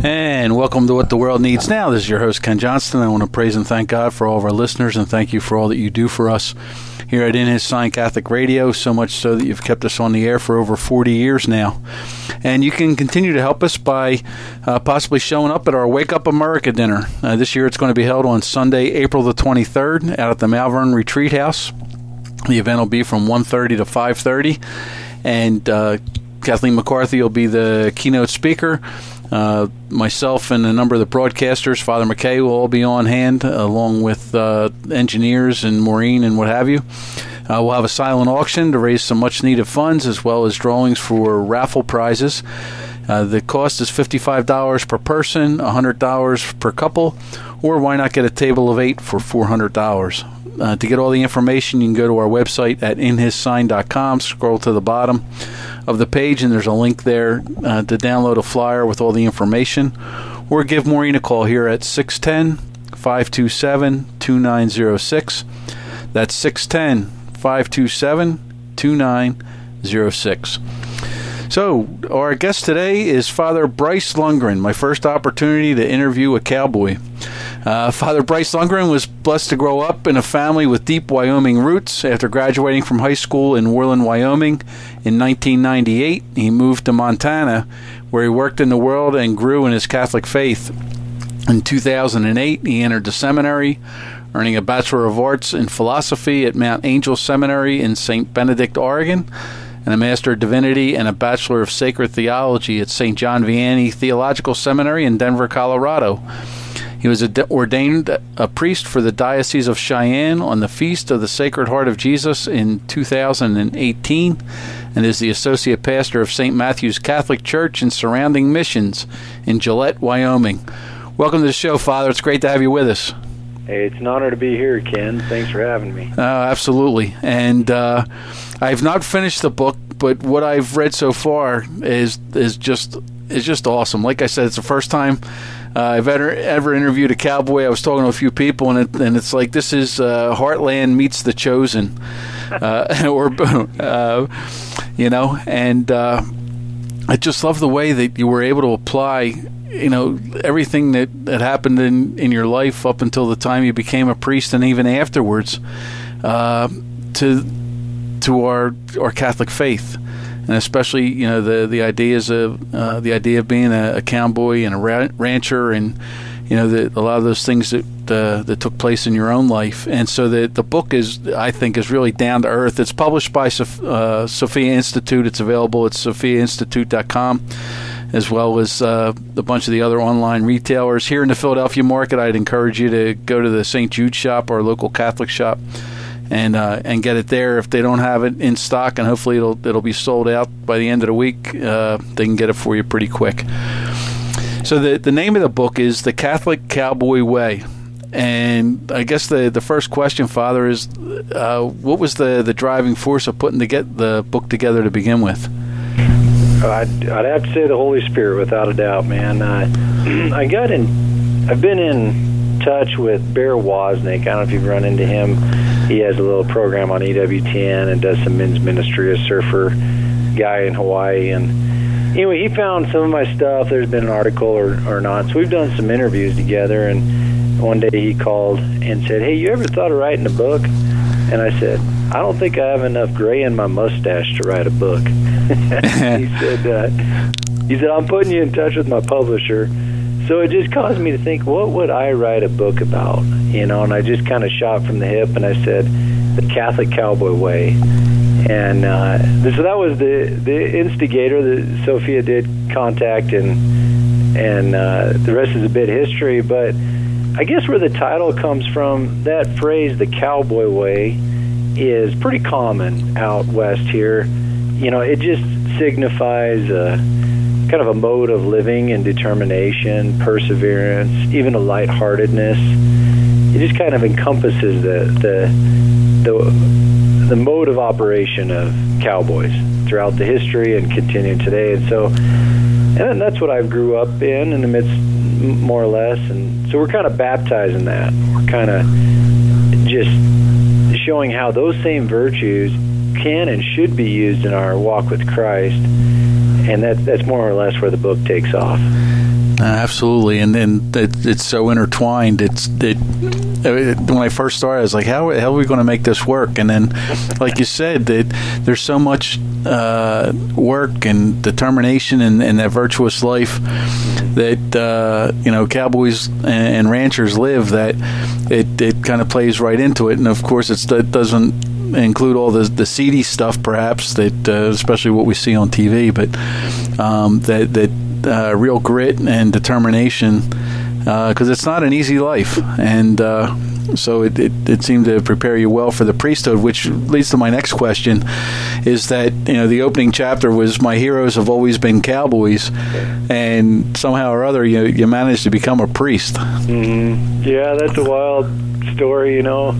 And welcome to What the World Needs Now. This is your host, Ken Johnston. I want to praise and thank God for all of our listeners and thank you for all that you do for us here at In His Sign Catholic Radio, so much so that you've kept us on the air for over 40 years now. And you can continue to help us by possibly showing up at our Wake Up America dinner. This year it's going to be held on Sunday, April the 23rd out at the Malvern Retreat House. The event will be from 1:30 to 5:30, and Kathleen McCarthy will be the keynote speaker. Myself and a number of the broadcasters, Father McKay, will all be on hand, along with engineers and Maureen and what have you. We'll have a silent auction to raise some much-needed funds, as well as drawings for raffle prizes. The cost is $55 per person, $100 per couple, or why not get a table of 8 for $400? To get all the information, you can go to our website at inhissign.com, scroll to the bottom of the page, and there's a link there to download a flyer with all the information, or give Maureen a call here at 610-527-2906. That's 610-527-2906. So, our guest today is Father Bryce Lundgren, my first opportunity to interview a cowboy. Father Bryce Lundgren was blessed to grow up in a family with deep Wyoming roots. After graduating from high school in Worland, Wyoming in 1998, he moved to Montana, where he worked in the world and grew in his Catholic faith. In 2008, he entered the seminary, earning a Bachelor of Arts in Philosophy at Mount Angel Seminary in St. Benedict, Oregon, and a Master of Divinity and a Bachelor of Sacred Theology at St. John Vianney Theological Seminary in Denver, Colorado. He was ordained a priest for the Diocese of Cheyenne on the Feast of the Sacred Heart of Jesus in 2018 and is the Associate Pastor of St. Matthew's Catholic Church and surrounding missions in Gillette, Wyoming. Welcome to the show, Father. It's great to have you with us. Hey, it's an honor to be here, Ken. Thanks for having me. Absolutely. And I've not finished the book, but what I've read so far is just awesome. Like I said, it's the first time I've ever interviewed a cowboy. I was talking to a few people, and it's like this is Heartland meets The Chosen, and I just love the way that you were able to apply, everything that happened in your life up until the time you became a priest, and even afterwards, to our Catholic faith. And especially, the ideas of the idea of being a cowboy and a rancher, and a lot of those things that took place in your own life. And so the book is really down to earth. It's published by Sophia Institute. It's available at sophiainstitute.com, as well as a bunch of the other online retailers here in the Philadelphia market. I'd encourage you to go to the St. Jude shop, our local Catholic shop, and get it there if they don't have it in stock, and hopefully it'll be sold out by the end of the week. They can get it for you pretty quick. So the name of the book is The Catholic Cowboy Way, and I guess the first question, Father, is what was the driving force of putting the book together to begin with? I'd have to say the Holy Spirit, without a doubt, man. I've been in touch with Bear Wozniak. I don't know if you've run into him. He has a little program on EWTN and does some men's ministry, a surfer guy in Hawaii. And anyway, he found some of my stuff. There's been an article or not. So we've done some interviews together. And one day he called and said, "Hey, you ever thought of writing a book?" And I said, "I don't think I have enough gray in my mustache to write a book." He said, "I'm putting you in touch with my publisher." So it just caused me to think, what would I write a book about? And I just kind of shot from the hip, and I said, The Catholic Cowboy Way. And so that was the instigator that Sophia did contact, and the rest is a bit history. But I guess where the title comes from, that phrase, the cowboy way, is pretty common out west here. It just signifies kind of a mode of living and determination, perseverance, even a lightheartedness. It just kind of encompasses the mode of operation of cowboys throughout the history and continuing today. And that's what I grew up in the midst, more or less. And so we're kind of baptizing that. We're kind of just showing how those same virtues can and should be used in our walk with Christ. And that's more or less where the book takes off. Absolutely, and then it's so intertwined. When I first started, I was like, how are we going to make this work? And then, like you said, there's so much work and determination in that virtuous life that cowboys and ranchers live, that it kind of plays right into it. And of course, it doesn't include all the seedy stuff, perhaps, that especially what we see on TV, but that real grit and determination, because it's not an easy life, and so it seemed to prepare you well for the priesthood, which leads to my next question, is that the opening chapter was, my heroes have always been cowboys, and somehow or other you managed to become a priest. Mm-hmm. Yeah, that's a wild story.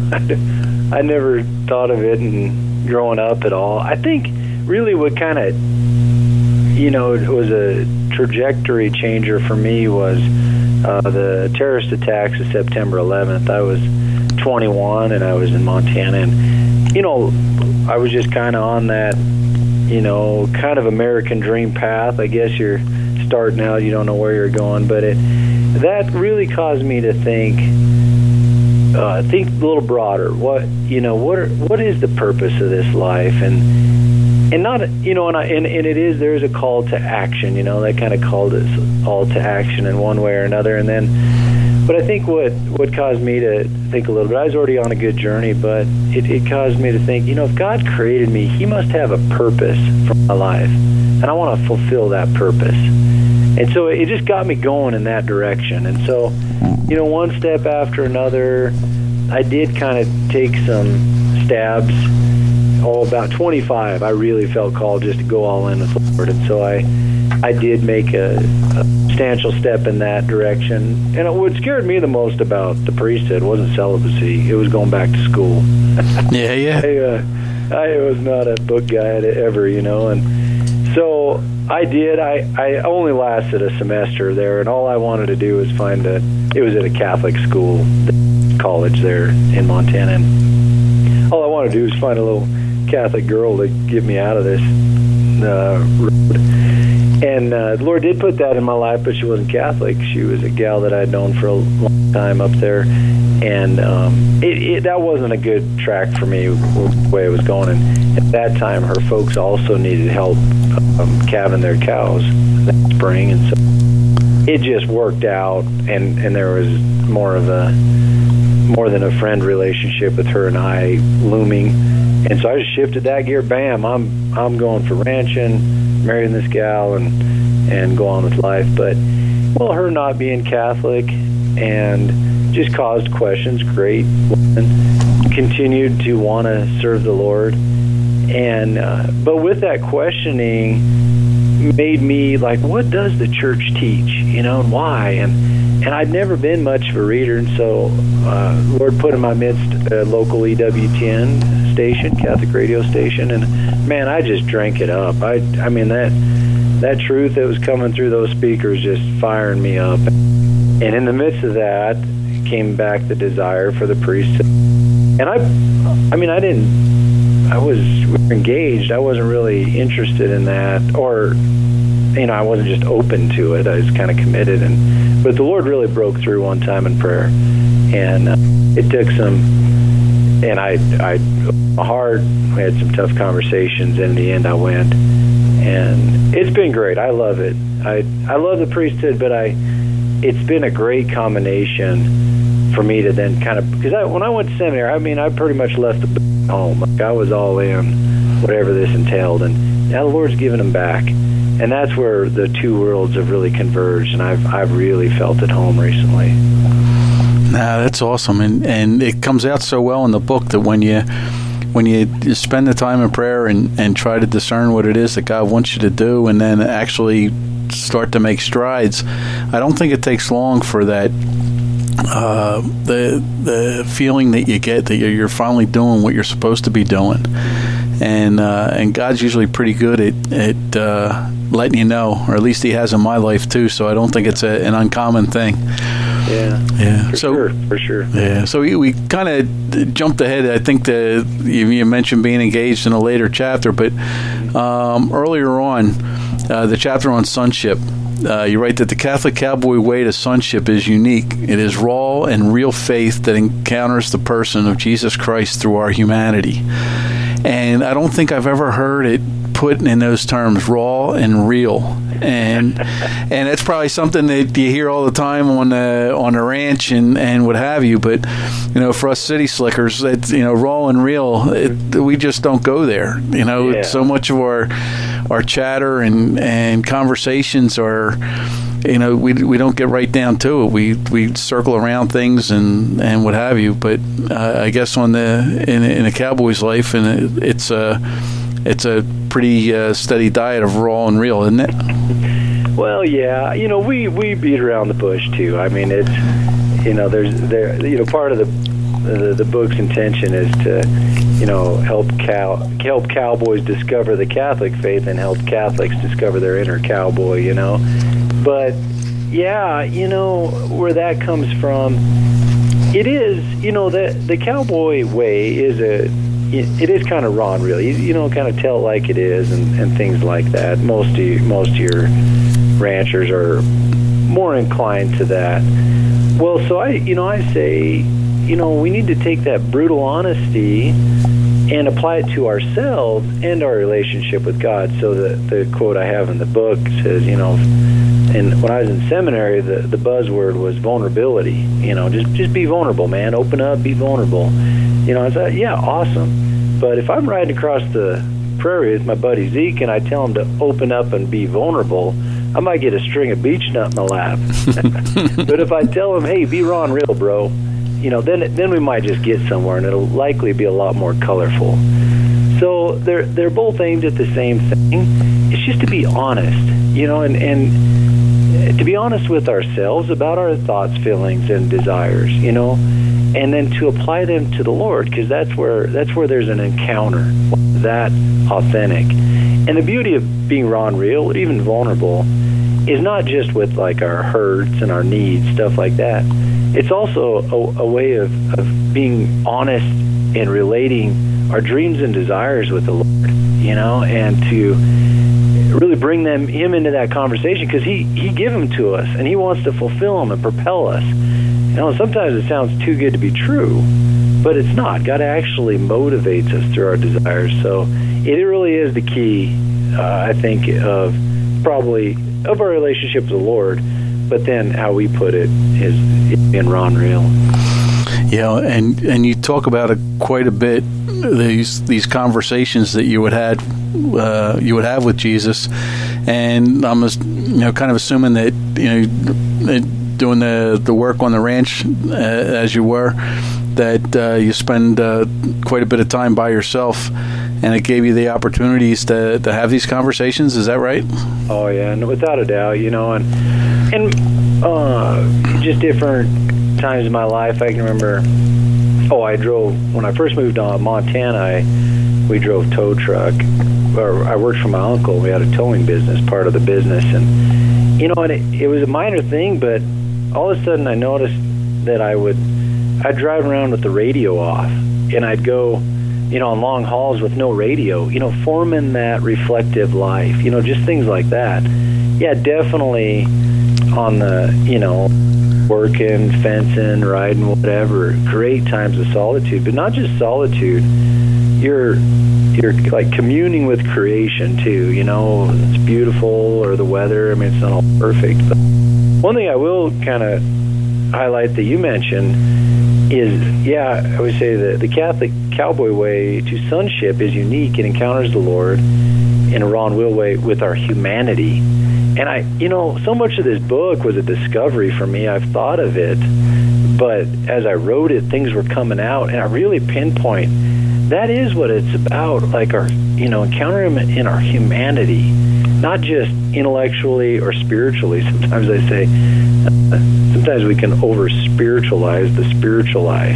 I never thought of it in growing up at all. I think really what kind of it was a trajectory changer for me was the terrorist attacks of September 11th. I was 21 and I was in Montana, and I was just kind of on that kind of American dream path. I guess you're starting out, you don't know where you're going, but that really caused me to think a little broader. What is the purpose of this life? And not, and it is, there's a call to action, that kind of called us all to action in one way or another. And then, but I think what caused me to think a little bit, I was already on a good journey, but it caused me to think, if God created me, He must have a purpose for my life. And I want to fulfill that purpose. And so it just got me going in that direction. And so, one step after another, I did kind of take some stabs. About 25, I really felt called just to go all in with the Lord. And so I did make a substantial step in that direction. And what scared me the most about the priesthood wasn't celibacy. It was going back to school. Yeah. I was not a book guy ever, And so I did. I only lasted a semester there, and all I wanted to do was it was at a Catholic school, college there in Montana. And all I wanted to do was find a little Catholic girl to get me out of this road. And the Lord did put that in my life, but she wasn't Catholic. She was a gal that I'd known for a long time up there. And that wasn't a good track for me, the way it was going. And at that time, her folks also needed help calving their cows that spring. And so it just worked out, and there was more than a friend relationship with her and I looming. And so I just shifted that gear. Bam! I'm going for ranching, marrying this gal, and go on with life. But her not being Catholic and just caused questions. Great woman, continued to want to serve the Lord, and but with that questioning, made me like, what does the church teach? And why? And I'd never been much of a reader, and so Lord put in my midst a local EWTN station, Catholic radio station, and man, I just drank it up. I mean that truth that was coming through those speakers just firing me up. And in the midst of that came back the desire for the priesthood. And we were engaged. I wasn't really interested in that, or I wasn't just open to it. I was kind of committed, but the Lord really broke through one time in prayer, and it took some. And my heart, we had some tough conversations, and in the end I went. And it's been great. I love it. I love the priesthood, but it's been a great combination for me to then kind of, because when I went to seminary, I pretty much left the home. Like, I was all in, whatever this entailed, and now the Lord's given them back. And that's where the two worlds have really converged, and I've really felt at home recently. That's awesome, and it comes out so well in the book that when you spend the time in prayer and try to discern what it is that God wants you to do, and then actually start to make strides, I don't think it takes long for that the feeling that you get that you're finally doing what you're supposed to be doing, and God's usually pretty good at letting you know, or at least He has in my life too. So I don't think it's an uncommon thing. Yeah. For sure. Yeah. So we kind of jumped ahead. I think you mentioned being engaged in a later chapter, but earlier on, the chapter on sonship. You write that the Catholic cowboy way to sonship is unique. It is raw and real faith that encounters the person of Jesus Christ through our humanity. And I don't think I've ever heard it put in those terms, raw and real. And it's probably something that you hear all the time on the ranch and what have you. But for us city slickers, it's raw and real. We just don't go there. So much of our chatter and conversations are, we don't get right down to it. We circle around things and what have you. But I guess in a cowboy's life, and it's a pretty steady diet of raw and real, isn't it? Well, yeah. We beat around the bush too. I mean, it's part of the book's intention is to help cowboys discover the Catholic faith and help Catholics discover their inner cowboy. But yeah, where that comes from, it is the cowboy way is it is kind of raw and real. Kind of tell it like it is and things like that. Most of your ranchers are more inclined to that. Well, so I say, we need to take that brutal honesty and apply it to ourselves and our relationship with God. So the quote I have in the book says, and when I was in seminary, the buzzword was vulnerability. Just be vulnerable, man. Open up, be vulnerable. I thought, yeah, awesome. But if I'm riding across the prairie with my buddy Zeke and I tell him to open up and be vulnerable, I might get a string of beech nut in my lap. But if I tell him, hey, be raw and real, bro, then we might just get somewhere, and it'll likely be a lot more colorful. So they're both aimed at the same thing. It's just to be honest, and to be honest with ourselves about our thoughts, feelings, and desires, and then to apply them to the Lord, because that's where there's an encounter that authentic. And the beauty of being raw and real, even vulnerable, is not just with like our hurts and our needs, stuff like that. It's also a way of being honest and relating our dreams and desires with the Lord, and to really bring him into that conversation, because he gave them to us and he wants to fulfill them and propel us. Sometimes it sounds too good to be true, but it's not. God actually motivates us through our desires. So it really is the key, I think, of our relationship with the Lord, but then how we put it is in raw and real. Yeah, and you talk about it quite a bit, these conversations that you would have with Jesus, and I'm kind of assuming that doing the work on the ranch as you were, that you spend quite a bit of time by yourself, and it gave you the opportunities to have these conversations. Is that right? Oh yeah, no, without a doubt. And just different times in my life. I can remember. I drove when I first moved to Montana. We drove tow truck. Or I worked for my uncle. We had a towing business, part of the business, and it was a minor thing, but all of a sudden I noticed that I'd drive around with the radio off, and I'd go, on long hauls with no radio, forming that reflective life, just things like that. Yeah, definitely on the, working, fencing, riding, whatever, great times of solitude, but not just solitude. You're like communing with creation too, it's beautiful, or the weather, it's not all perfect. But one thing I will kind of highlight that you mentioned is, I would say that the Catholic cowboy way to sonship is unique. It encounters the Lord in a raw and real way with our humanity. And so much of this book was a discovery for me. I've thought of it, but as I wrote it, things were coming out, and I really pinpoint that is what it's about, like our, encounter Him in our humanity, not just intellectually or spiritually. Sometimes I say, sometimes we can over-spiritualize the spiritual life,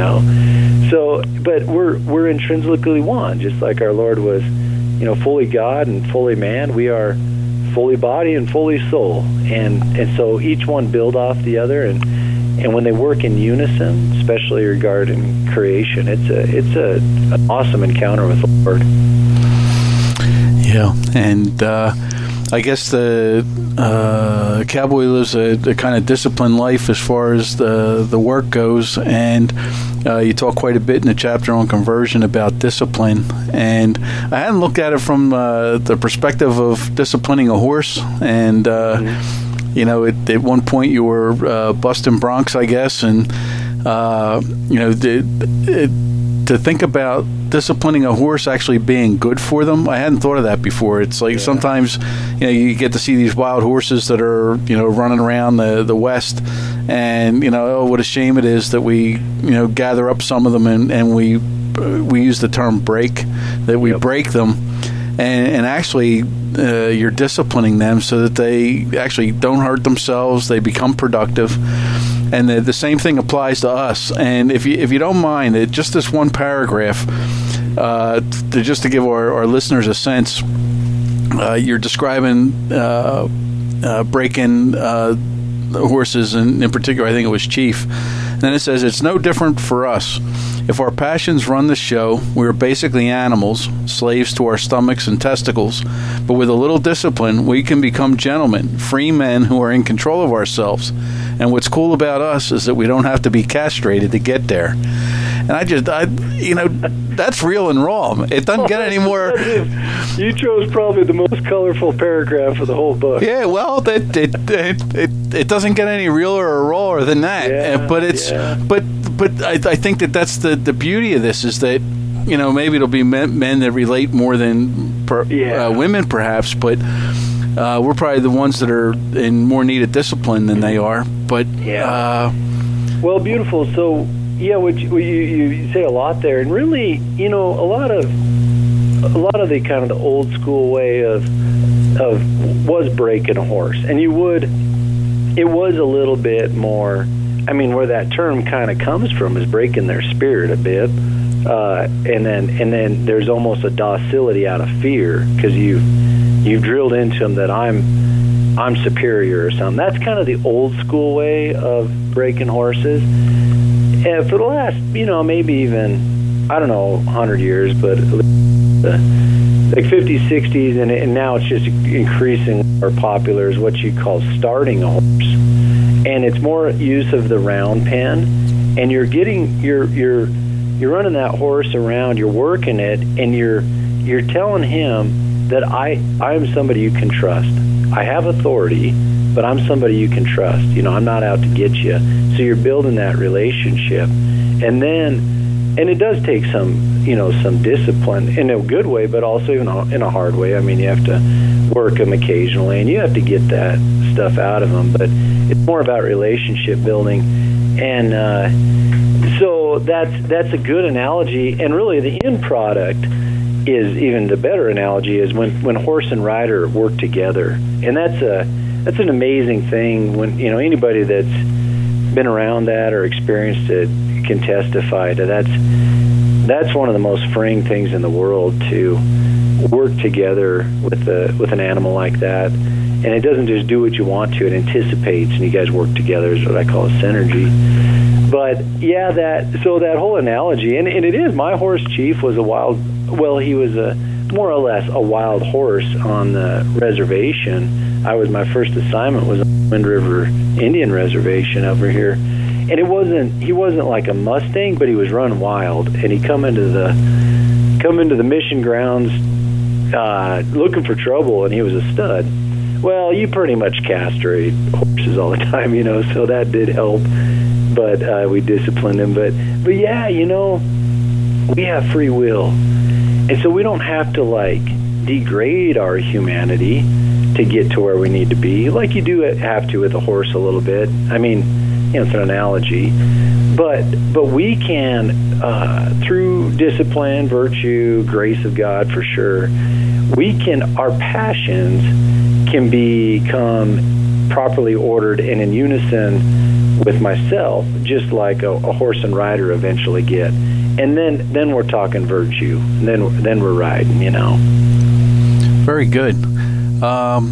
So, but we're intrinsically one, just like our Lord was, fully God and fully man. We are fully body and fully soul, and so each one build off the other, and when they work in unison, especially regarding creation, it's an awesome encounter with the Lord. Yeah, and I guess the cowboy lives a kind of disciplined life as far as the work goes, and you talk quite a bit in the chapter on conversion about discipline, and I hadn't looked at it from the perspective of disciplining a horse, and you know, at one point you were busting broncs, I guess, and you know, to think about disciplining a horse actually being good for them, I hadn't thought of that before. It's like sometimes, you know, you get to see these wild horses that are, you know, running around the West, and, you know, oh, what a shame it is that we, you know, gather up some of them and we use the term break, that we break them, and actually you're disciplining them so that they actually don't hurt themselves, they become productive. And the same thing applies to us. And if you don't mind, just this one paragraph, to give our listeners a sense, you're describing breaking horses, and in particular, I think it was Chief. And then it says, it's no different for us. If our passions run the show, we are basically animals, slaves to our stomachs and testicles. But with a little discipline, we can become gentlemen, free men who are in control of ourselves. And what's cool about us is that we don't have to be castrated to get there. And you know, that's real and raw. It doesn't get any more. You chose probably the most colorful paragraph of the whole book. Yeah, well, it doesn't get any realer or rawer than that. Yeah, but I think that's the beauty of this, is that, you know, maybe it'll be men that relate more than women, perhaps, but we're probably the ones that are in more need of discipline than they are. But well, beautiful. So yeah, you say a lot there, and really, you know, a lot of the kind of the old school way of was breaking a horse, and it was a little bit more. I mean, where that term kind of comes from is breaking their spirit a bit, and then there's almost a docility out of fear, because you've drilled into them that I'm superior or something. That's kind of the old school way of breaking horses. And for the last, you know, maybe even, I don't know, 100 years, but like 50s, 60s, and now it's just increasing more popular, is what you call starting a horse. And it's more use of the round pen, and you're running that horse around, you're working it, and you're telling him that I am somebody you can trust. I have authority, but I'm somebody you can trust. You know, I'm not out to get you. So you're building that relationship, and it does take some discipline in a good way, but also in a hard way. I mean, you have to work them occasionally, and you have to get that stuff out of them. But it's more about relationship building, and so that's a good analogy. And really, the end product is even the better analogy, is when horse and rider work together, and that's an amazing thing. When, you know, anybody that's been around that or experienced it can testify to that's one of the most freeing things in the world, to work together with an animal like that. And it doesn't just do what you want to; it anticipates, and you guys work together is what I call a synergy. But yeah, that whole analogy, and it is, my horse Chief was he was more or less a wild horse on the reservation. My first assignment was on the Wind River Indian Reservation over here, and he wasn't like a Mustang, but he was run wild, and he come into the mission grounds looking for trouble, and he was a stud. Well, you pretty much castrate horses all the time, you know, so that did help. But we disciplined him. But yeah, you know, we have free will, and so we don't have to like degrade our humanity to get to where we need to be, like you do have to with a horse a little bit. I mean, you know, it's an analogy, but we can through discipline, virtue, grace of God, for sure. Our passions can become properly ordered and in unison with myself, just like a horse and rider eventually get. And then we're talking virtue. And then we're riding, you know. Very good.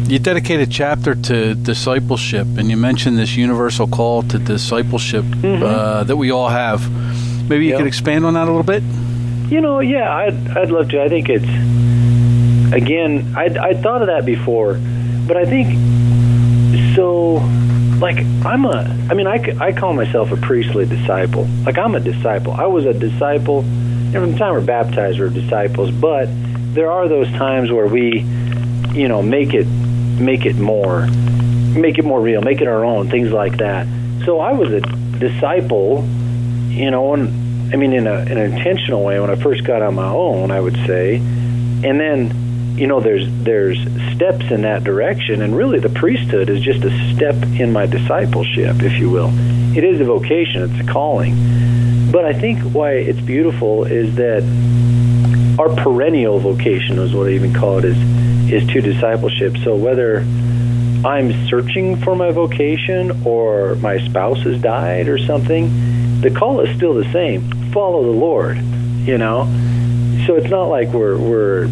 You dedicate a chapter to discipleship, and you mentioned this universal call to discipleship that we all have. Maybe you could expand on that a little bit? Yeah, I'd love to. I think it's, again, I'd thought of that before, but I think, so, like, I call myself a priestly disciple. Like, I'm a disciple. I was a disciple. Every time we're baptized, we're disciples, but there are those times where we, make it more real, make it our own, things like that. So I was a disciple, in an intentional way when I first got on my own, I would say. And then, there's steps in that direction, and really the priesthood is just a step in my discipleship, if you will. It is a vocation, it's a calling. But I think why it's beautiful is that our perennial vocation is what I even call it, is to discipleship. So whether I'm searching for my vocation or my spouse has died or something, the call is still the same. Follow the Lord, So it's not like we're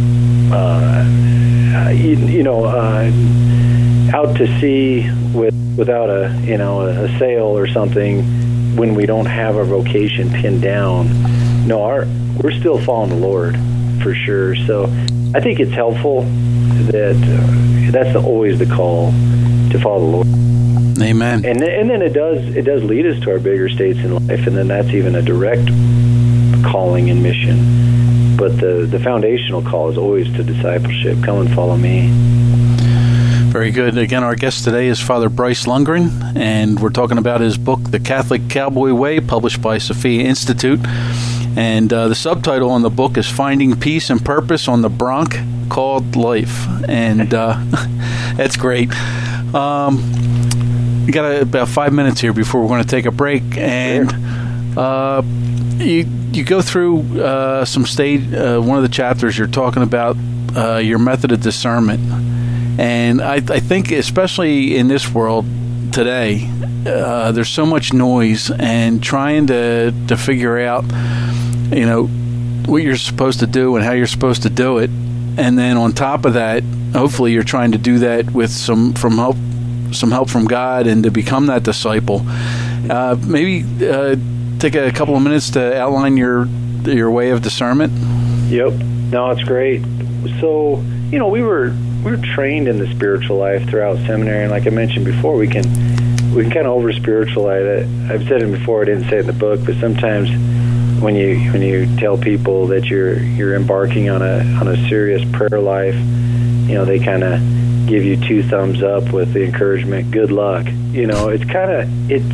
out to sea without a sail or something when we don't have our vocation pinned down. No, we're still following the Lord for sure. So I think it's helpful that that's always the call to follow the Lord. Amen. And then it does lead us to our bigger states in life, and then that's even a direct calling and mission. But the foundational call is always to discipleship. Come and follow me. Very good. Again, our guest today is Father Bryce Lundgren, and we're talking about his book, The Catholic Cowboy Way, published by Sophia Institute. And the subtitle on the book is Finding Peace and Purpose on the Bronc Called Life. And that's great. We got about 5 minutes here before we're going to take a break. And you go through some one of the chapters you're talking about your method of discernment. And I think especially in this world today, there's so much noise, and trying to figure out, what you're supposed to do and how you're supposed to do it. And then on top of that, hopefully you're trying to do that with some help from God and to become that disciple. Maybe take a couple of minutes to outline your way of discernment. Yep. No, it's great. So, we were trained in the spiritual life throughout seminary, and like I mentioned before, we can kind of over spiritualize it. I've said it before, I didn't say it in the book, but sometimes when you tell people that you're embarking on a serious prayer life, they kind of give you 2 thumbs up with the encouragement, good luck. It's kind of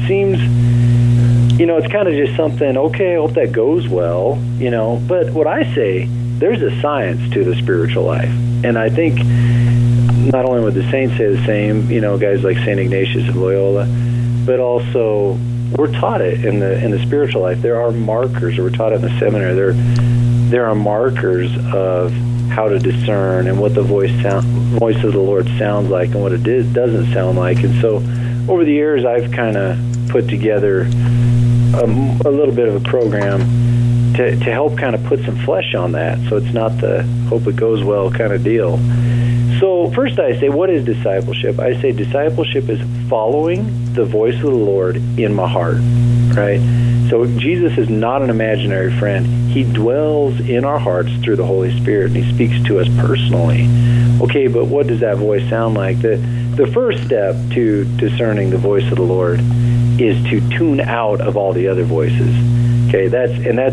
just something, okay, I hope that goes well, but what I say, there's a science to the spiritual life. And I think not only would the saints say the same, guys like St. Ignatius of Loyola, but also we're taught it in the spiritual life. There are markers, or we're taught it in the seminary. There are markers of how to discern and what the voice of the Lord sounds like and what it doesn't sound like. And so over the years, I've kind of put together a little bit of a program to help kind of put some flesh on that, so it's not the hope it goes well kind of deal. So first I say, what is discipleship? I say discipleship is following the voice of the Lord in my heart, right? So Jesus is not an imaginary friend. He dwells in our hearts through the Holy Spirit, and he speaks to us personally. Okay, but what does that voice sound like? The first step to discerning the voice of the Lord is to tune out of all the other voices. Okay, that's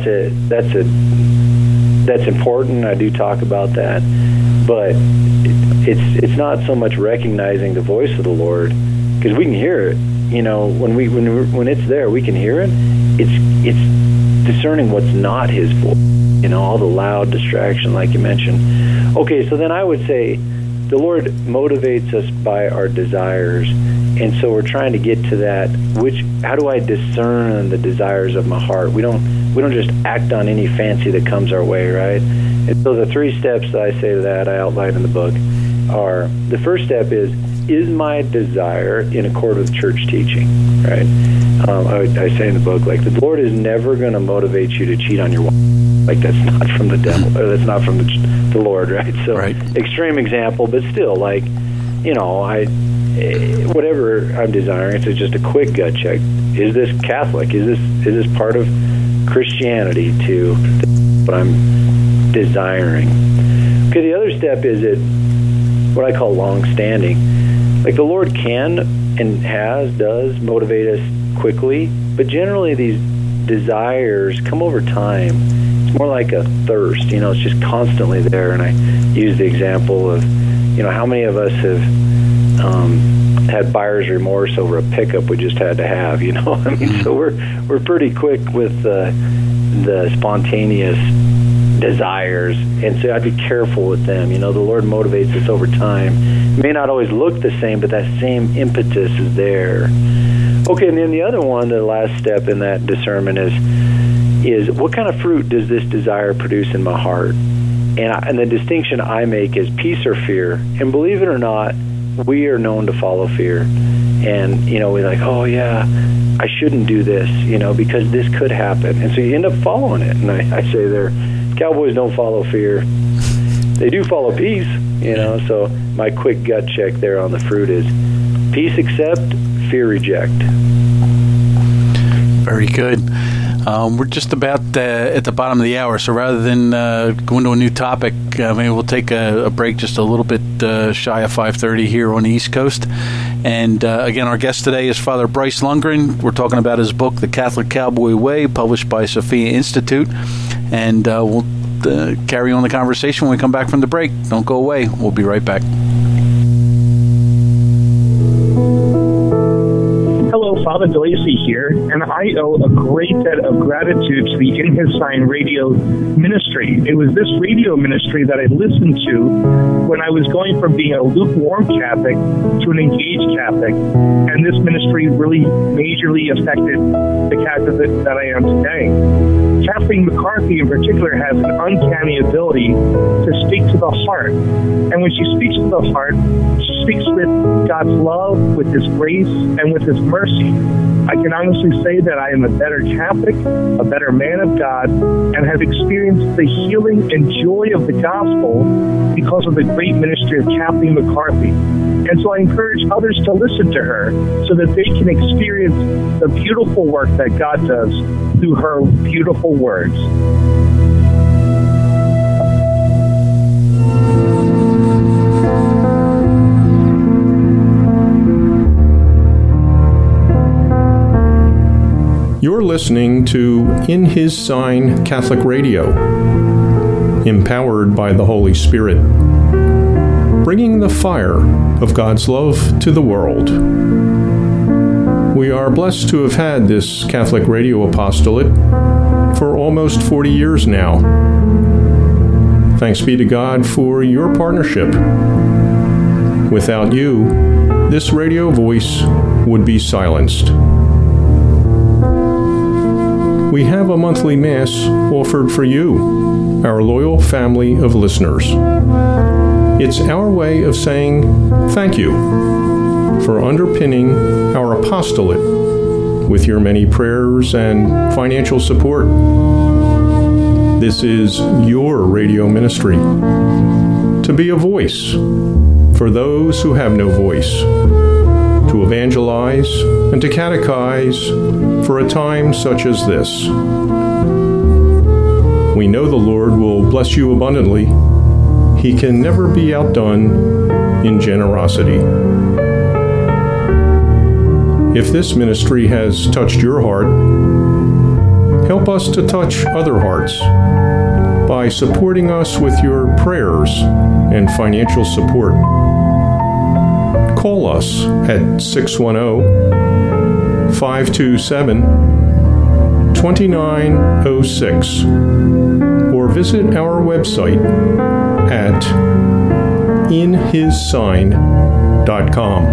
important. I do talk about that, but it's not so much recognizing the voice of the Lord, because we can hear it. When it's there, we can hear it. It's discerning what's not His voice. All the loud distraction, like you mentioned. Okay, so then I would say the Lord motivates us by our desires. And so we're trying to get to that. How do I discern the desires of my heart? We don't just act on any fancy that comes our way, right? And so the 3 steps that I say to that, I outline in the book, are the first step is my desire in accord with church teaching, right? I say in the book, like, the Lord is never going to motivate you to cheat on your wife. Like, that's not from the devil, or that's not from the Lord, right? So, right. Extreme example, but still, like, whatever I'm desiring, it's just a quick gut check. Is this Catholic? Is this part of Christianity to what I'm desiring? Okay, the other step is what I call long-standing. Like the Lord can and does motivate us quickly, but generally these desires come over time. It's more like a thirst, it's just constantly there. And I use the example of, how many of us have had buyer's remorse over a pickup we just had to have, so we're pretty quick with the spontaneous desires, and so I'd be careful with them. The Lord motivates us over time. It may not always look the same, but that same impetus is there. Okay, and then the other one, the last step in that discernment is what kind of fruit does this desire produce in my heart? And the distinction I make is peace or fear. And believe it or not, we are known to follow fear. And, we're like, oh, yeah, I shouldn't do this, because this could happen. And so you end up following it. And I say cowboys don't follow fear. They do follow peace, So my quick gut check there on the fruit is peace accept, fear reject. Very good. We're just about at the bottom of the hour, so rather than go into a new topic, maybe we'll take a break just a little bit shy of 5:30 here on the East Coast. And again, our guest today is Father Bryce Lundgren. We're talking about his book, The Catholic Cowboy Way, published by Sophia Institute. And we'll carry on the conversation when we come back from the break. Don't go away. We'll be right back. Father DeLacy here, and I owe a great debt of gratitude to the In His Sign radio ministry. It was this radio ministry that I listened to when I was going from being a lukewarm Catholic to an engaged Catholic, and this ministry really majorly affected the Catholic that I am today. Kathleen McCarthy in particular has an uncanny ability to speak to the heart, and when she speaks to the heart, she speaks with God's love, with His grace, and with His mercy. I can honestly say that I am a better Catholic, a better man of God, and have experienced the healing and joy of the gospel because of the great ministry of Kathleen McCarthy. And so I encourage others to listen to her so that they can experience the beautiful work that God does through her beautiful words. You're listening to In His Sign Catholic Radio, empowered by the Holy Spirit, bringing the fire of God's love to the world. We are blessed to have had this Catholic radio apostolate for almost 40 years now. Thanks be to God for your partnership. Without you, this radio voice would be silenced. We have a monthly Mass offered for you, our loyal family of listeners. It's our way of saying thank you for underpinning our apostolate with your many prayers and financial support. This is your radio ministry, to be a voice for those who have no voice, to evangelize and to catechize for a time such as this. We know the Lord will bless you abundantly. He can never be outdone in generosity. If this ministry has touched your heart, help us to touch other hearts by supporting us with your prayers and financial support. Call us at 610-527-2906 or visit our website at inhissign.com.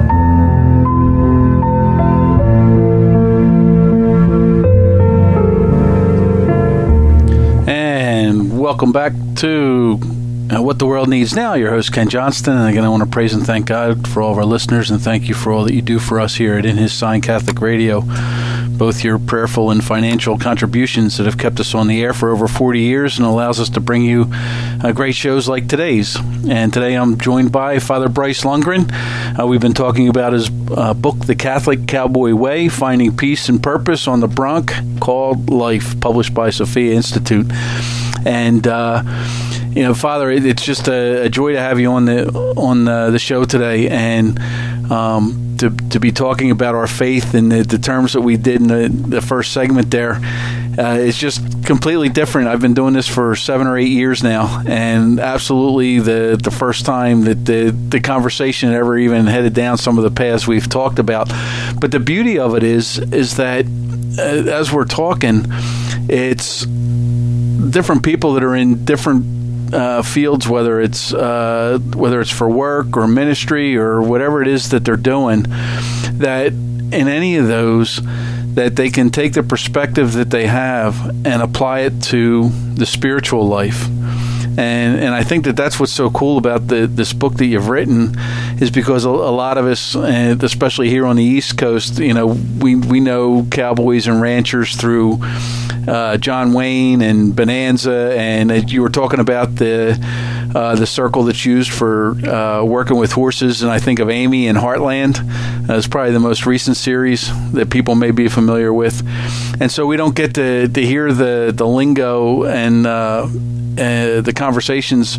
And welcome back to What the World Needs Now. Your host, Ken Johnston. And again, I want to praise and thank God for all of our listeners, and thank you for all that you do for us here at In His Sign Catholic Radio. both your prayerful and financial contributions that have kept us on the air for over 40 years and allows us to bring you great shows like today's. And today I'm joined by Father Bryce Lundgren. We've been talking about his book, The Catholic Cowboy Way, Finding Peace and Purpose on the Bronc Called Life, published by Sophia Institute. And Father, it's just a joy to have you on the show today, and to be talking about our faith in the terms that we did in the first segment there. It's just completely different. I've been doing this for 7 or 8 years now, and absolutely the first time that the conversation ever even headed down some of the paths we've talked about. But the beauty of it is that as we're talking, it's different people that are in different fields, whether it's for work or ministry or whatever it is that they're doing, that in any of those, that they can take the perspective that they have and apply it to the spiritual life. And I think that's what's so cool about this book that you've written, is because a lot of us, especially here on the East Coast, we know cowboys and ranchers through John Wayne and Bonanza, and you were talking about the circle that's used for working with horses, and I think of Amy and Heartland. It's probably the most recent series that people may be familiar with, and so we don't get to hear the lingo and the conversations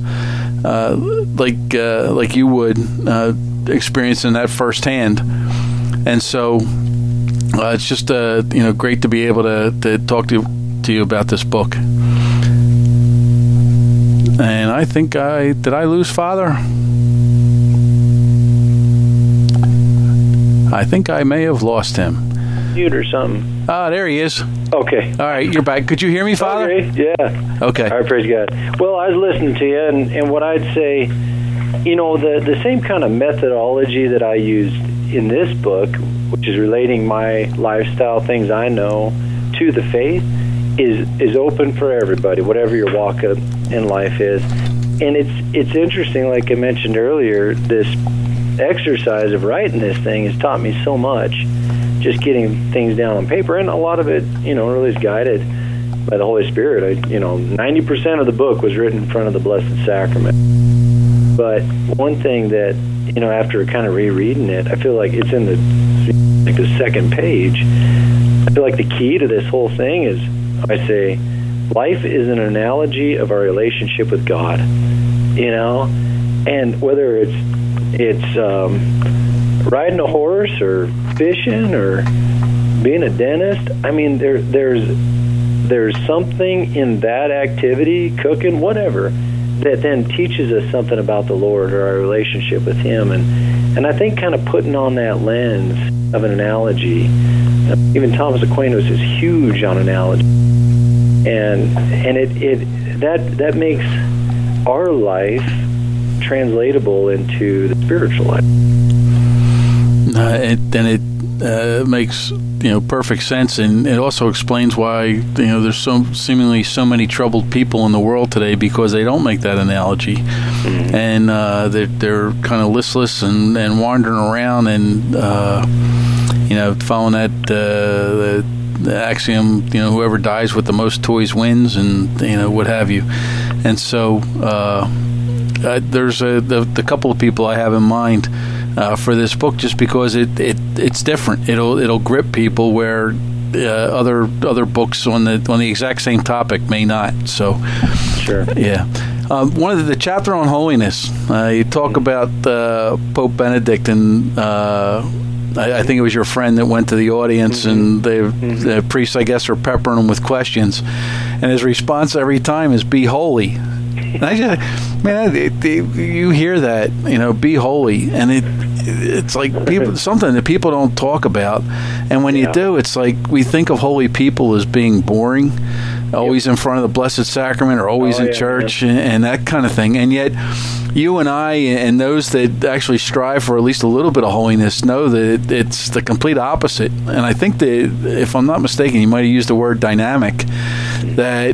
like you would experiencing that firsthand. And so it's just great to be able to talk to you about this book. And I think did I lose Father? I think I may have lost him. Mute or something. There he is. Okay. All right, you're back. Could you hear me, Father? Okay, yeah. Okay. All right, praise God. Well, I was listening to you, and what I'd say, the same kind of methodology that I used in this book, which is relating my lifestyle, things I know, to the faith, is open for everybody, whatever your walk in life is. And it's interesting, like I mentioned earlier, this exercise of writing this thing has taught me so much, just getting things down on paper, and a lot of it, really is guided by the Holy Spirit. 90% of the book was written in front of the Blessed Sacrament. But one thing that, after kind of rereading it, I feel like it's in the second page. I feel like the key to this whole thing is, I say, life is an analogy of our relationship with God, and whether it's riding a horse or fishing or being a dentist, I mean, there's something in that activity, cooking, whatever, that then teaches us something about the Lord or our relationship with Him. And I think kind of putting on that lens of an analogy, even Thomas Aquinas is huge on analogy, and that makes our life translatable into the spiritual life. It makes perfect sense, and it also explains why there's seemingly so many troubled people in the world today, because they don't make that analogy, and they're kind of listless and wandering around and following that the axiom, whoever dies with the most toys wins, and what have you. And so there's the couple of people I have in mind for this book, just because it's different. It'll grip people where other books on the exact same topic may not. So, sure, yeah. One of the chapter on holiness, you talk about Pope Benedict, and I think it was your friend that went to the audience, and the priests, I guess, are peppering him with questions, and his response every time is "Be holy." And I just, you hear that, be holy, and it's like something that people don't talk about, and when you do, it's like we think of holy people as being boring, always in front of the Blessed Sacrament or always in church and that kind of thing, and yet you and I and those that actually strive for at least a little bit of holiness know that it's the complete opposite. And I think that, if I'm not mistaken, you might have used the word dynamic, that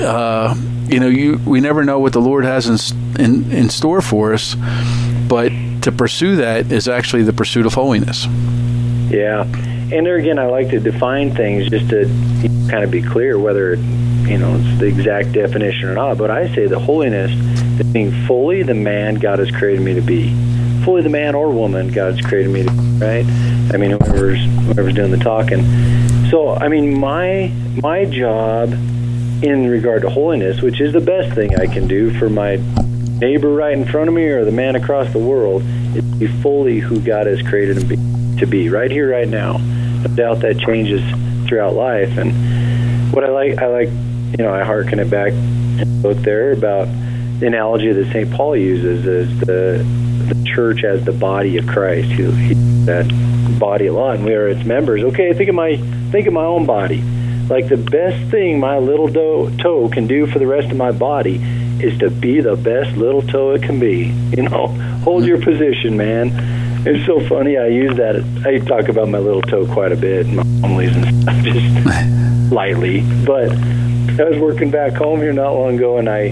we never know what the Lord has in store for us, but to pursue that is actually the pursuit of holiness. Yeah, And there again, I like to define things just to kind of be clear whether it's the exact definition or not. But I say the holiness is being fully the man God has created me to be, fully the man or woman God has created me to be. Right? I mean, whoever's doing the talking. So, I mean, my job in regard to holiness, which is the best thing I can do for my neighbor right in front of me or the man across the world, is to be fully who God has created him to be, right here, right now. No doubt that changes throughout life. And what I like, I hearken it back in the book there about the analogy that St. Paul uses as the church as the body of Christ. He that body a lot, and we are its members. Okay, think of my own body. Like, the best thing my little toe can do for the rest of my body is to be the best little toe it can be. Hold your position, man. It's so funny. I talk about my little toe quite a bit in my homilies and stuff, just lightly. But I was working back home here not long ago, and I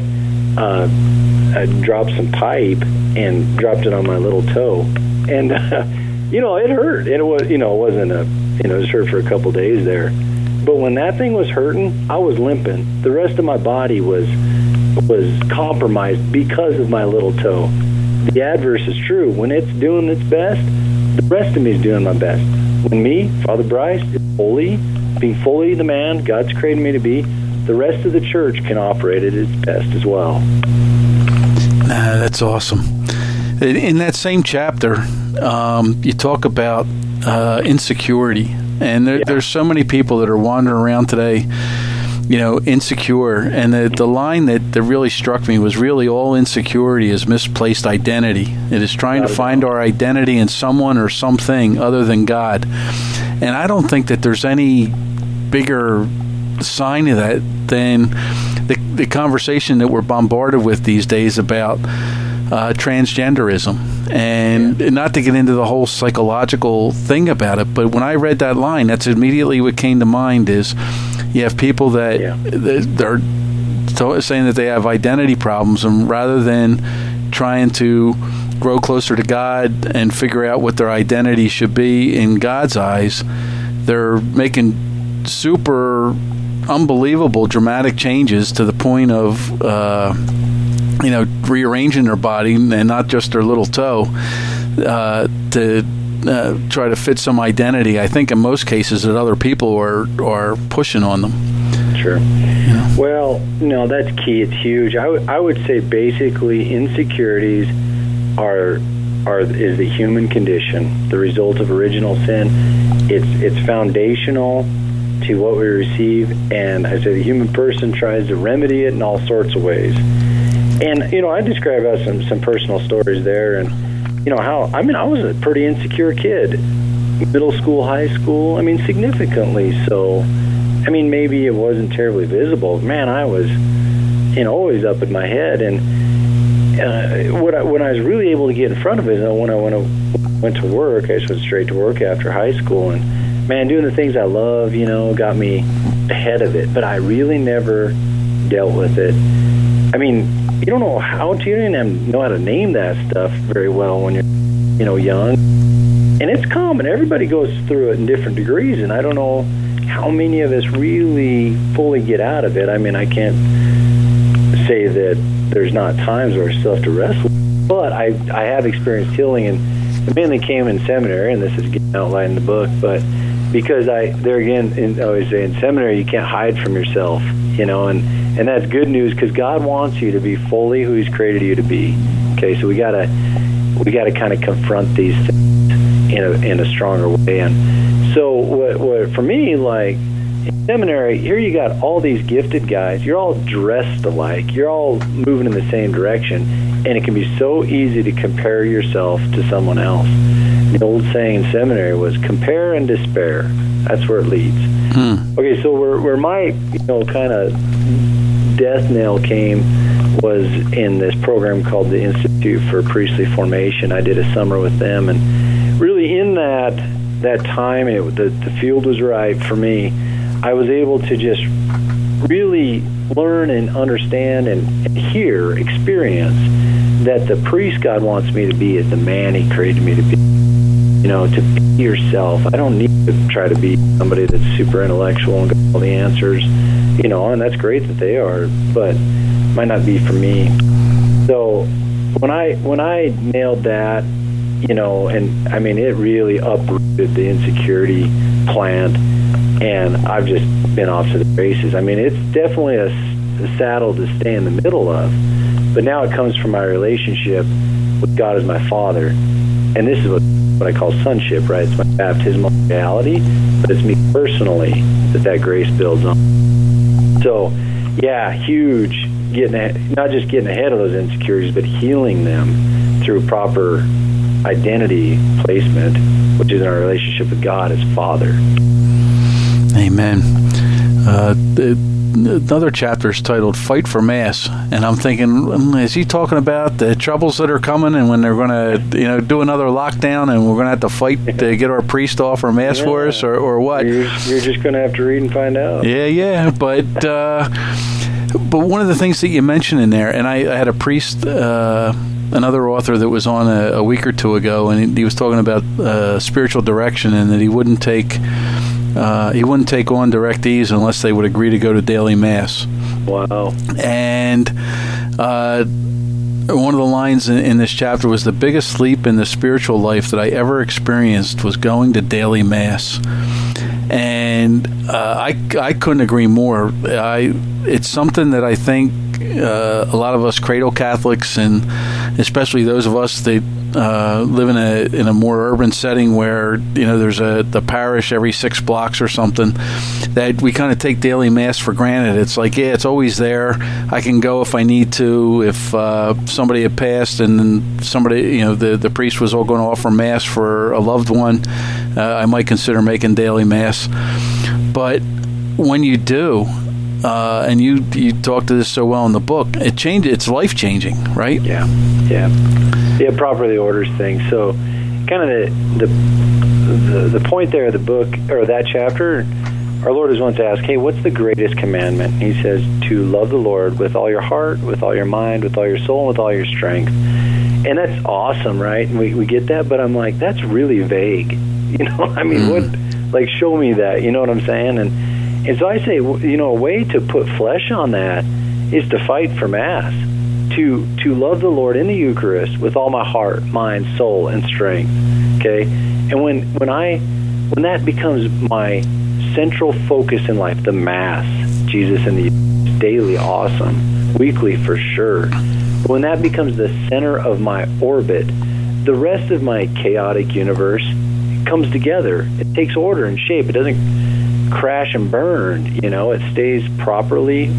dropped some pipe and dropped it on my little toe, and it hurt. And it was, it wasn't it was hurt for a couple days there. But when that thing was hurting, I was limping. The rest of my body was compromised because of my little toe. The adverse is true. When it's doing its best, the rest of me is doing my best. When me, Father Bryce, is being fully the man God's created me to be, the rest of the church can operate at its best as well. That's awesome. In that same chapter, you talk about insecurity. And there's so many people that are wandering around today, insecure. And the line that really struck me was really all insecurity is misplaced identity. It is trying to find our identity in someone or something other than God. And I don't think that there's any bigger sign of that than the conversation that we're bombarded with these days about transgenderism. And not to get into the whole psychological thing about it, but when I read that line, that's immediately what came to mind is you have people that they're saying that they have identity problems, and rather than trying to grow closer to God and figure out what their identity should be in God's eyes, they're making super unbelievable dramatic changes to the point of rearranging their body and not just their little toe to try to fit some identity. I think in most cases that other people are pushing on them. Sure. Well, no, that's key. It's huge. I would say basically insecurities is the human condition, the result of original sin. It's foundational to what we receive, and I say the human person tries to remedy it in all sorts of ways. And I describe out some personal stories there, and I was a pretty insecure kid, middle school, high school. Significantly so. Maybe it wasn't terribly visible. Man, I was, always up in my head. And when I was really able to get in front of it, when I went to work, I just went straight to work after high school, and man, doing the things I love, got me ahead of it. But I really never dealt with it. You don't know how to, you don't even know how to name that stuff very well when you're, young. And it's common. Everybody goes through it in different degrees, and I don't know how many of us really fully get out of it. I can't say that there's not times where I still have to wrestle, but I have experienced healing, and it mainly came in seminary, and this is getting outlined in the book, but because I always say in seminary you can't hide from yourself, and that's good news because God wants you to be fully who He's created you to be. Okay, so we gotta kind of confront these things in a stronger way. And so what for me, like in seminary, here you got all these gifted guys. You're all dressed alike. You're all moving in the same direction, and it can be so easy to compare yourself to someone else. The old saying in seminary was compare and despair. That's where it leads. Okay, so where my kind of death knell came was in this program called the Institute for Priestly Formation. I did a summer with them, and really in that time, the field was right for me. I was able to just really learn and understand and experience that the priest God wants me to be is the man He created me to be. to be yourself. I don't need to try to be somebody that's super intellectual and got all the answers, and that's great that they are, but might not be for me. So when I nailed that, and I mean, it really uprooted the insecurity plant, and I've just been off to the races. I mean, it's definitely a saddle to stay in the middle of, but now it comes from my relationship with God as my Father, and this is what I call sonship, right? It's my baptismal reality, but it's me personally that grace builds on. So, yeah, huge, not just getting ahead of those insecurities, but healing them through proper identity placement, which is in our relationship with God as Father. Amen. Another chapter is titled Fight for Mass, and I'm thinking, is he talking about the troubles that are coming and when they're going to do another lockdown and we're going to have to fight to get our priest off or Mass for us, or what? You're just going to have to read and find out. Yeah, but one of the things that you mentioned in there, and I had a priest, another author that was on a week or two ago, and he was talking about spiritual direction, and that he wouldn't take on directees unless they would agree to go to daily Mass. Wow. And one of the lines in this chapter was, the biggest leap in the spiritual life that I ever experienced was going to daily Mass. And I couldn't agree more. It's something that I think a lot of us cradle Catholics, and especially those of us that live in a more urban setting where there's the parish every 6 blocks or something, that we kind of take daily Mass for granted. It's like, yeah, it's always there. I can go if I need to. If somebody had passed and then somebody, the priest was all going to offer Mass for a loved one, I might consider making daily Mass. But when you do, and you talk to this so well in the book, it's life changing, right? Yeah, properly orders things. So kind of the point there of the book, or that chapter, our Lord is wants to ask, hey, what's the greatest commandment? He says to love the Lord with all your heart, with all your mind, with all your soul, and with all your strength. And that's awesome, right? And we get that, but I'm like, that's really vague. I mean, what? Like, show me that. You know what I'm saying? And so I say, a way to put flesh on that is to fight for Mass, to love the Lord in the Eucharist with all my heart, mind, soul, and strength. Okay, and when that becomes my central focus in life, the Mass, Jesus in the Eucharist, daily, awesome, weekly for sure. But when that becomes the center of my orbit, the rest of my chaotic universe comes together. It takes order and shape. It doesn't crash and burn. It stays properly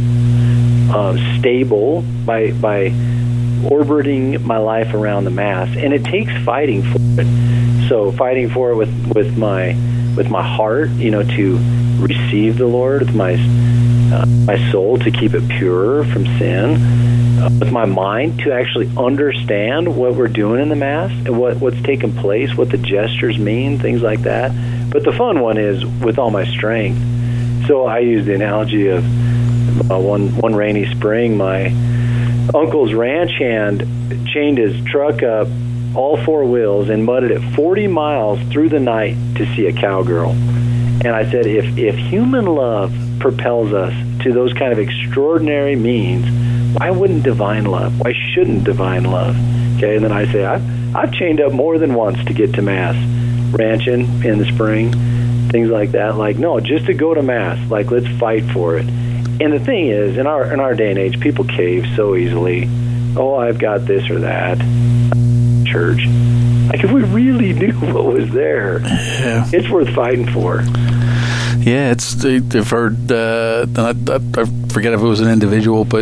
stable by orbiting my life around the Mass, and it takes fighting for it. So fighting for it with my heart, to receive the Lord, with my soul to keep it pure from sin, with my mind to actually understand what we're doing in the Mass and what's taking place, what the gestures mean, things like that. But the fun one is with all my strength. So I use the analogy of one rainy spring, my uncle's ranch hand chained his truck up, all 4 wheels, and mudded it 40 miles through the night to see a cowgirl. And I said, if human love propels us to those kind of extraordinary means, why wouldn't divine love? Why shouldn't divine love? Okay, and then I say, I've chained up more than once to get to Mass, ranching in the spring, things like that. Like, no, just to go to Mass. Like, let's fight for it. And the thing is, in our day and age, people cave so easily. Oh, I've got this or that. Church. Like, if we really knew what was there, it's worth fighting for. Yeah, I've heard, I forget if it was an individual, but,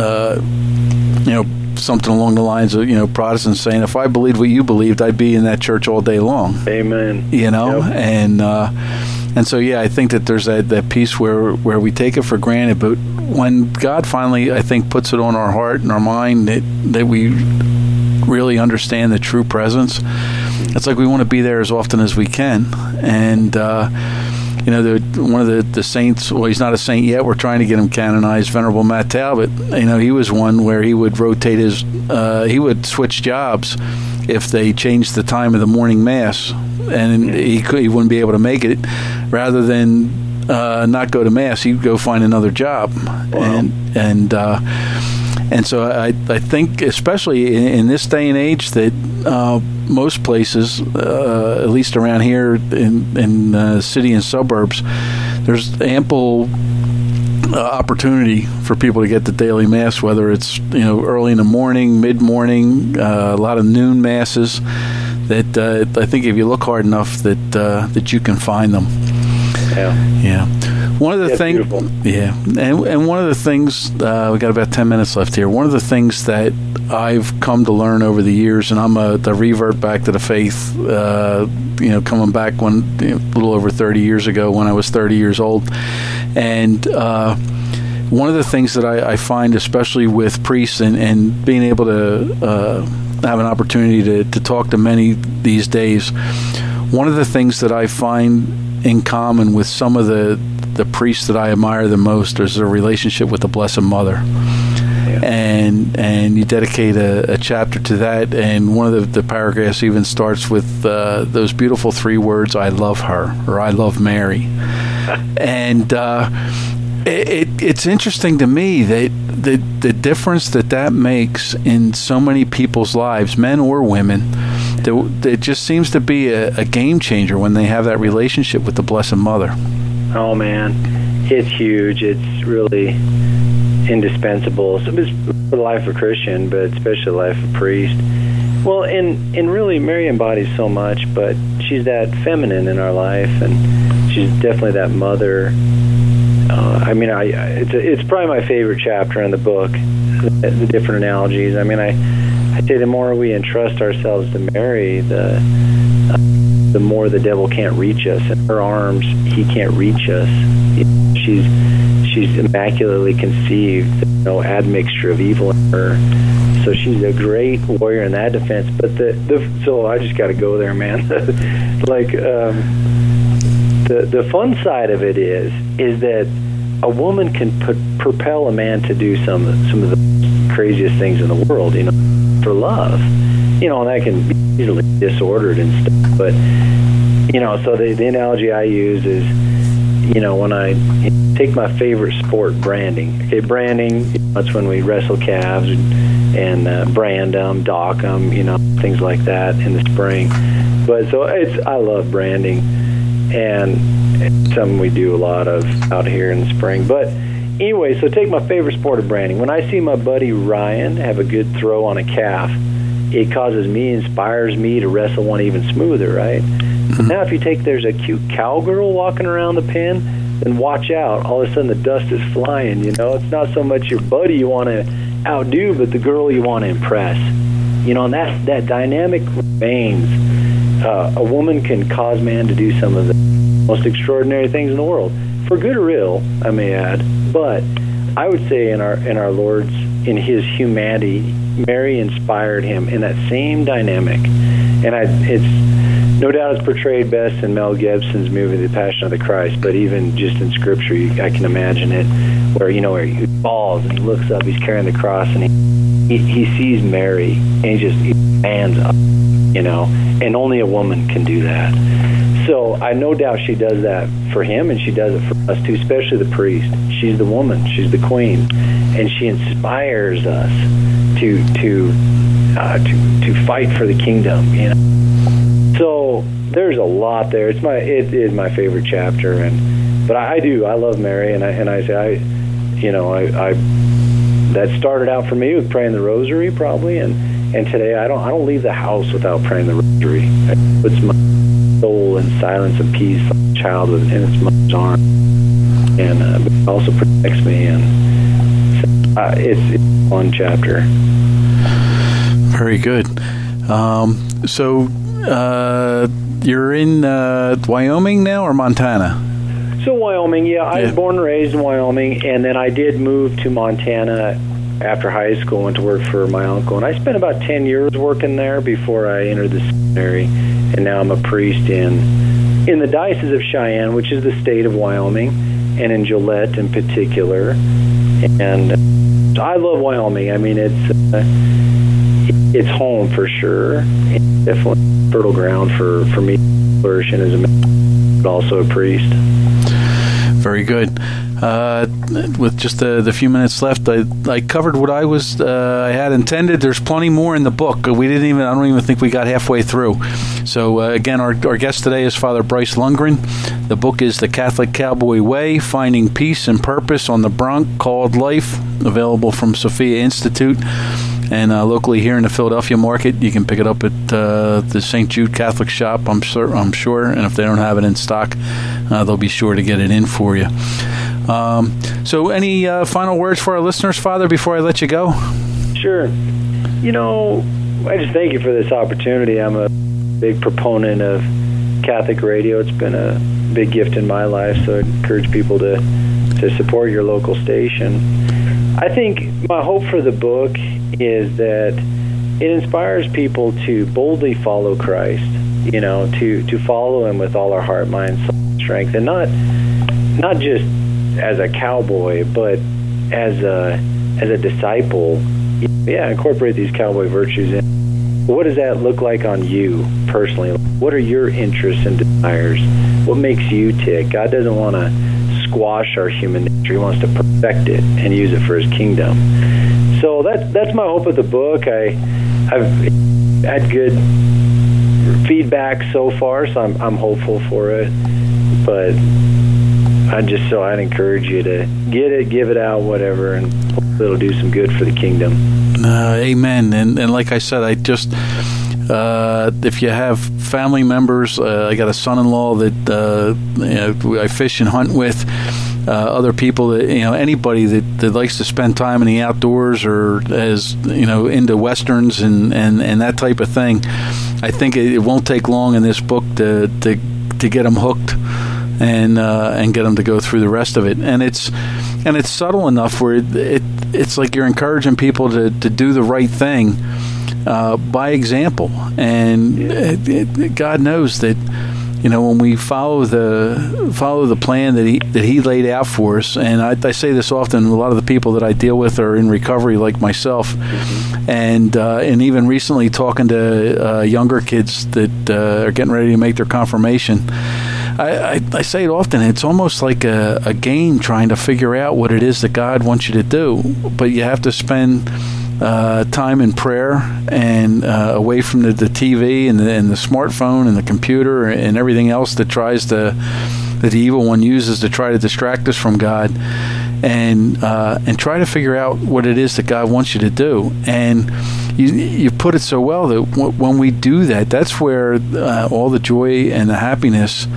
something along the lines of, Protestants saying, if I believed what you believed, I'd be in that church all day long. Amen. Yep. And so, yeah, I think that there's that piece where we take it for granted, but when God finally, I think, puts it on our heart and our mind that we really understand the true presence, it's like we want to be there as often as we can. And, one of the saints, well, he's not a saint yet, we're trying to get him canonized, Venerable Matt Talbot, he was one where he would rotate he would switch jobs if they changed the time of the morning Mass. and he wouldn't be able to make it. Rather than not go to Mass, he'd go find another job. Wow. And so I think, especially in this day and age, that most places, at least around here in city and suburbs, there's ample opportunity for people to get the daily Mass, whether it's early in the morning, mid-morning, a lot of noon Masses. That I think if you look hard enough, that you can find them. Yeah. One of the things, and one of the things, we got about 10 minutes left here. One of the things that I've come to learn over the years, and I'm the revert back to the faith, coming back a little over 30 years ago when I was 30 years old, and one of the things that I find, especially with priests and being able to have an opportunity to talk to many these days, one of the things that I find in common with some of the priests that I admire the most is their relationship with the Blessed Mother. Yeah. And you dedicate a chapter to that, and one of the paragraphs even starts with those beautiful 3 words, "I love her," or "I love Mary." And it's interesting to me that the difference that makes in so many people's lives, men or women, it just seems to be a game changer when they have that relationship with the Blessed Mother. Oh, man, it's huge. It's really indispensable. So it's for the life of a Christian, but especially the life of a priest. Well, and really, Mary embodies so much, but she's that feminine in our life, and she's definitely that mother. It's probably my favorite chapter in the book, the different analogies. I say the more we entrust ourselves to Mary, the more the devil can't reach us. In her arms, he can't reach us. She's immaculately conceived. There's no admixture of evil in her. So she's a great warrior in that defense. But so I just got to go there, man. The fun side of it is that a woman can propel a man to do some of the craziest things in the world, for love. And that can be easily disordered and stuff. But, so the analogy I use is, when I take my favorite sport, branding. Okay, branding, that's when we wrestle calves and brand them, dock them, things like that in the spring. But so I love branding, and it's something we do a lot of out here in the spring. But anyway, so take my favorite sport of branding. When I see my buddy Ryan have a good throw on a calf, it inspires me to wrestle one even smoother, right? Mm-hmm. Now, if you there's a cute cowgirl walking around the pen, then watch out. All of a sudden, the dust is flying, It's not so much your buddy you want to outdo, but the girl you want to impress. And that dynamic remains. A woman can cause man to do some of the most extraordinary things in the world, for good or ill, I may add. But I would say in our Lord's, in his humanity, Mary inspired him in that same dynamic. And it's no doubt it's portrayed best in Mel Gibson's movie, The Passion of the Christ, but even just in Scripture, I can imagine it, where he falls and he looks up, he's carrying the cross, and he sees Mary, and he stands up, and only a woman can do that. So I no doubt she does that for him, and she does it for us too, especially the priest. She's the woman, she's the queen, and she inspires us to fight for the kingdom. So there's a lot there. It is my favorite chapter, but I love Mary, and I say that started out for me with praying the Rosary probably, and today I don't leave the house without praying the Rosary. It puts my soul in silence and peace, like a child in its mother's arms, and it also protects me, and it's one chapter. Very good. So you're in Wyoming now or Montana? So Wyoming, yeah. I was born and raised in Wyoming, and then I did move to Montana after high school, went to work for my uncle, and I spent about 10 years working there before I entered the seminary, and now I'm a priest in the Diocese of Cheyenne, which is the state of Wyoming, and in Gillette in particular. And I love Wyoming. I mean, it's home for sure. It's definitely fertile ground for me flourishing as a man, but also a priest. Very good. With just the few minutes left, I covered what I had intended. There's plenty more in the book. I don't even think we got halfway through. So again, our guest today is Father Bryce Lundgren. The book is The Catholic Cowboy Way: Finding Peace and Purpose on the Bronc Called Life, available from Sophia Institute. And locally here in the Philadelphia market, you can pick it up at the St. Jude Catholic Shop, I'm sure. And if they don't have it in stock, they'll be sure to get it in for you. So any final words for our listeners, Father, before I let you go? Sure. I just thank you for this opportunity. I'm a big proponent of Catholic radio. It's been a big gift in my life, so I encourage people to support your local station. I think my hope for the book is that it inspires people to boldly follow Christ, to follow him with all our heart, mind, soul, and strength, and not just as a cowboy, but as a disciple. Yeah, incorporate these cowboy virtues in. What does that look like on you personally? What are your interests and desires? What makes you tick? God doesn't want to squash our human nature. He wants to perfect it and use it for his kingdom. So that's my hope of the book. I've had good feedback so far, so I'm hopeful for it. But I'd encourage you to get it, give it out, whatever, and hopefully it'll do some good for the kingdom. Amen. And like I said, if you have family members, I got a son-in-law that I fish and hunt with, other people that, anybody that likes to spend time in the outdoors or is, into Westerns and that type of thing. I think it won't take long in this book to get them hooked and get them to go through the rest of it. And it's subtle enough where it's like you're encouraging people to do the right thing by example. And God knows that, when we follow the plan that He laid out for us, and I say this often, a lot of the people that I deal with are in recovery, like myself, and even recently talking to younger kids that are getting ready to make their confirmation. I say it often. It's almost like a game trying to figure out what it is that God wants you to do, but you have to spend time in prayer and away from the TV and the smartphone and the computer and everything else that the evil one uses to try to distract us from God, and try to figure out what it is that God wants you to do. And you put it so well that when we do that, that's where all the joy and the happiness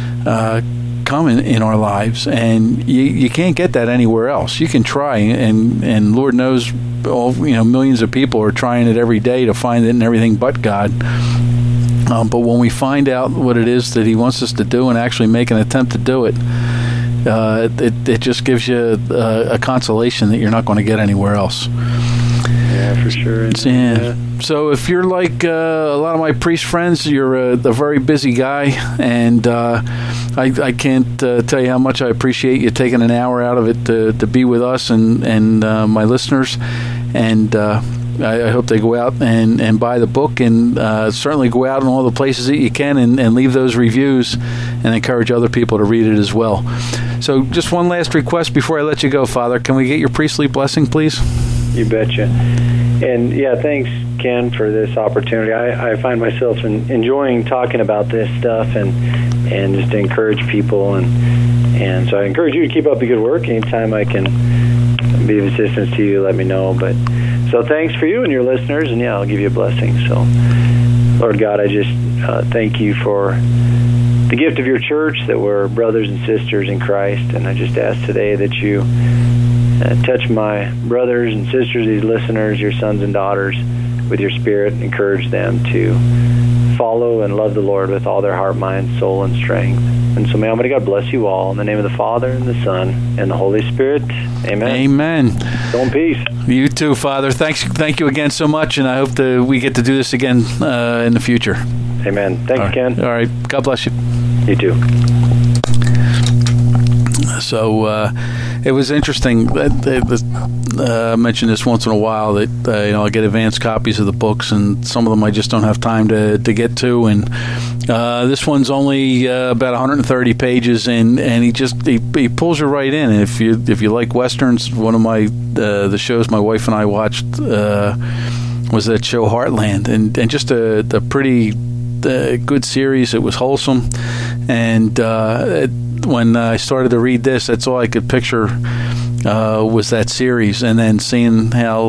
come in our lives, and you can't get that anywhere else. You can try, and Lord knows, millions of people are trying it every day to find it in everything but God. But when we find out what it is that He wants us to do and actually make an attempt to do it, it just gives you a consolation that you're not going to get anywhere else. Yeah, for sure. Yeah. So if you're like a lot of my priest friends, you're a very busy guy, and I can't tell you how much I appreciate you taking an hour out of it to be with us and my listeners. And I hope they go out and buy the book, and certainly go out in all the places that you can and leave those reviews and encourage other people to read it as well. So just one last request before I let you go, Father. Can we get your priestly blessing, please? You betcha. And yeah, thanks, Ken, for this opportunity. I find myself enjoying talking about this stuff and just to encourage people. And so I encourage you to keep up the good work. Anytime I can be of assistance to you, let me know. But so thanks for you and your listeners, and yeah, I'll give you a blessing. So, Lord God, I just thank you for the gift of your church, that we're brothers and sisters in Christ. And I just ask today that you touch my brothers and sisters, these listeners, your sons and daughters, with your Spirit. Encourage them to follow and love the Lord with all their heart, mind, soul, and strength. And so may Almighty God bless you all in the name of the Father, and the Son, and the Holy Spirit. Amen. Amen. Go in peace. You too, Father. Thank you again so much, and I hope that we get to do this again in the future. Amen. Thanks, Ken. All right. God bless you. You too. So it was interesting. I mention this once in a while that I get advanced copies of the books, and some of them I just don't have time to get to. And this one's only about 130 pages, and he pulls you right in. And if you like westerns, one of the shows my wife and I watched was that show Heartland, and just a pretty good series. It was wholesome, and when I started to read this, that's all I could picture was that series. And then seeing how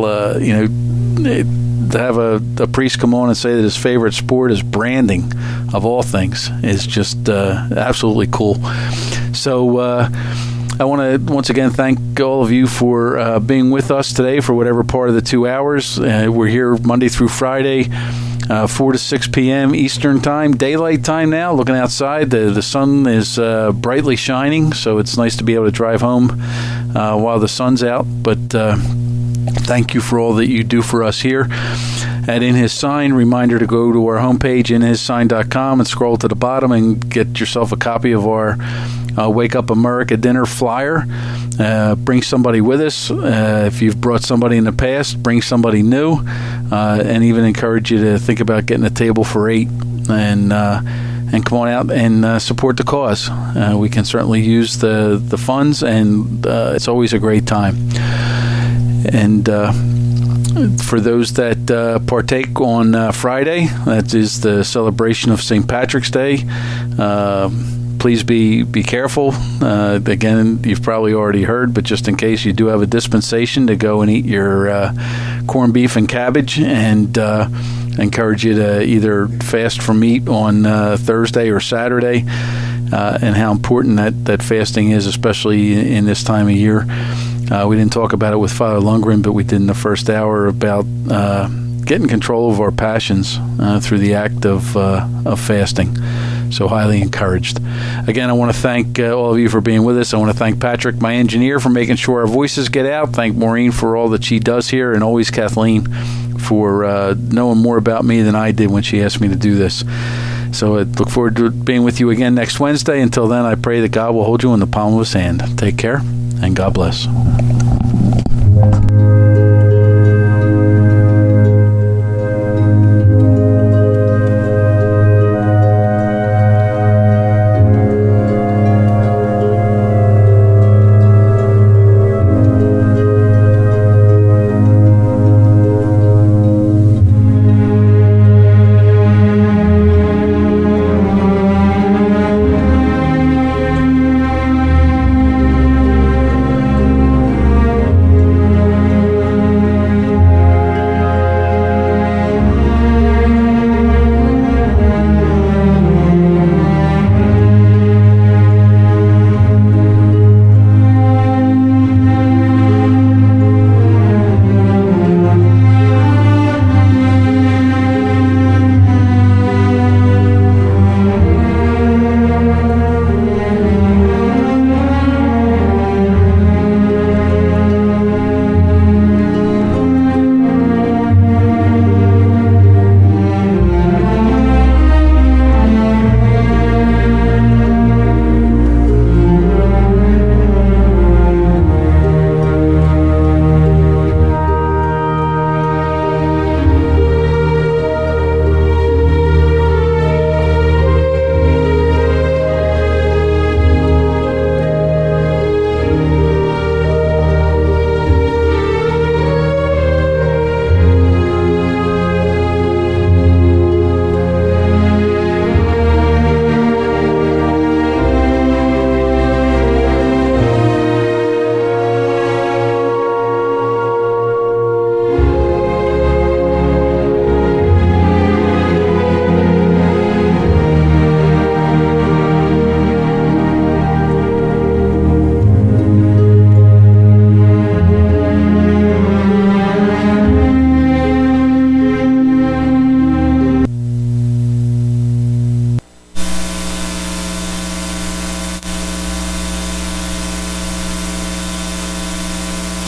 to have a priest come on and say that his favorite sport is branding, of all things, is just absolutely cool. So I want to once again thank all of you for being with us today for whatever part of the 2 hours. We're here Monday through Friday, 4 to 6 p.m. Eastern Time, daylight time now. Looking outside, the sun is brightly shining, so it's nice to be able to drive home while the sun's out. But thank you for all that you do for us here at In His Sign. Reminder to go to our homepage, inhissign.com, and scroll to the bottom and get yourself a copy of our Wake Up America dinner flyer. Bring somebody with us. If you've brought somebody in the past, bring somebody new, and even encourage you to think about getting a table for 8 and come on out and support the cause. We can certainly use the funds, and it's always a great time. And for those that partake on Friday, that is the celebration of St. Patrick's Day. Please be careful. Again, you've probably already heard, but just in case, you do have a dispensation to go and eat your corned beef and cabbage, and encourage you to either fast from meat on Thursday or Saturday, and how important that fasting is, especially in this time of year. We didn't talk about it with Father Lundgren, but we did in the first hour about getting control of our passions through the act of fasting. So highly encouraged. Again, I want to thank all of you for being with us. I want to thank Patrick, my engineer, for making sure our voices get out. Thank Maureen for all that she does here, and always Kathleen for knowing more about me than I did when she asked me to do this. So I look forward to being with you again next Wednesday. Until then, I pray that God will hold you in the palm of His hand. Take care, and God bless.